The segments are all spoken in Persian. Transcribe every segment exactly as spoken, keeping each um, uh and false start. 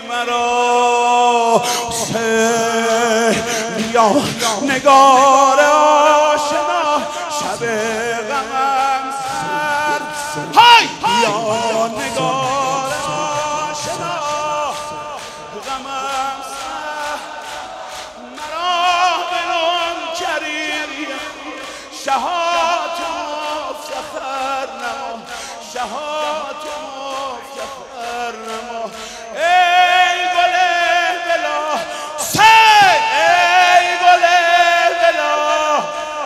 مرا حسین یا نگار آشنا شب غمم سر های یا نگار آشنا غمم سر مرا بنام کریم شهات مفتخر نما شهات مفتخر نما ای گل بلا سی ای گل بلا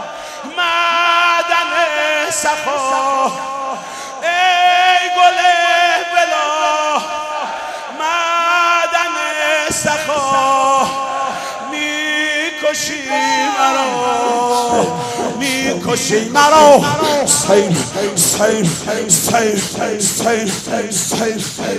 معدن سخا ای گل بلا معدن سخا میکشی مرا میکشی مرا حسین حسین حسین حسین حسین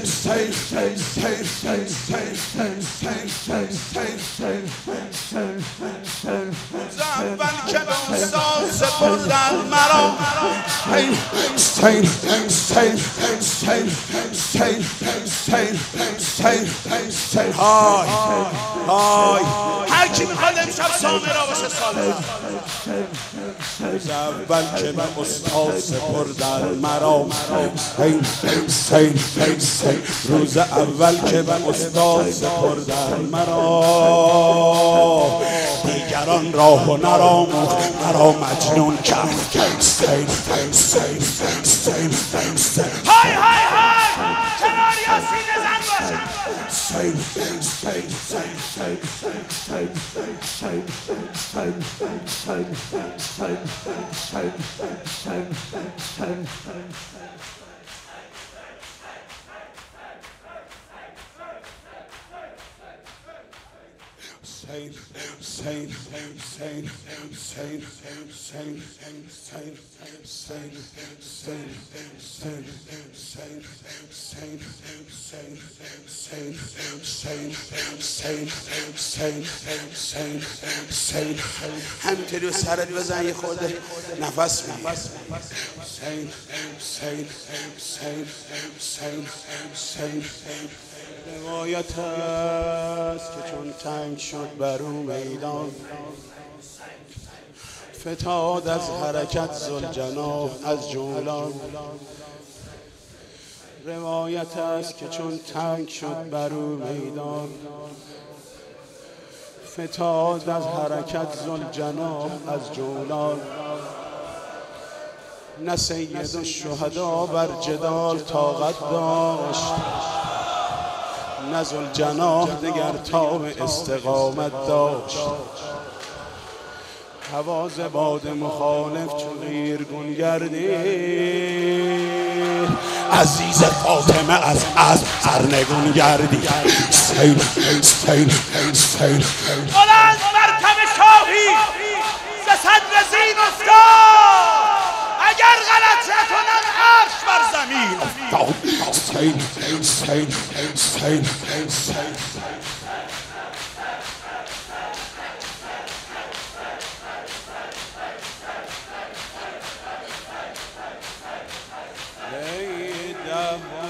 اول که به استاد سپردن مرا حسین حسین حسین حسین حسین حسین حسین حسین های های هر کی میخواد امشب سامرا باشه سالها روز اول که به استاد سپردن مرا حسین حسین حسین روز اول که به استاد سپردن مرا دیگران راه و نراموخت مرا مجنون کرد حسین حسین حسین حسین های های های کنار یاسین زن باشم حسین حسین حسین حسین Saint, saint, saint, saint, saint, saint, saint, saint, saint, saint, saint, saint, saint, saint, saint, saint, saint. همینطوری سرت بزن یه خورده نفس بگیر. Saint, saint, saint, saint, saint, saint. روایت است که چون تنگ شد بر او میدان فتاد از حرکت ذوالجناح از جولان روایت است که چون تنگ شد بر او میدان فتاد از حرکت ذوالجناح از جولان نه سید الشهدا بر جدال طاقت داشت نه ذوالجناح دگر تاب استقامت داشت حواس باد مخالف چون غیرگون گردید عزیز فاطمه از از سرنگون گردید حسین حسین حسین بلند مرتبه شاهی ز صدر زین افتاد اگر غلط نکنم عرش بر زمین افتاد حسین حسین حسین حسین ای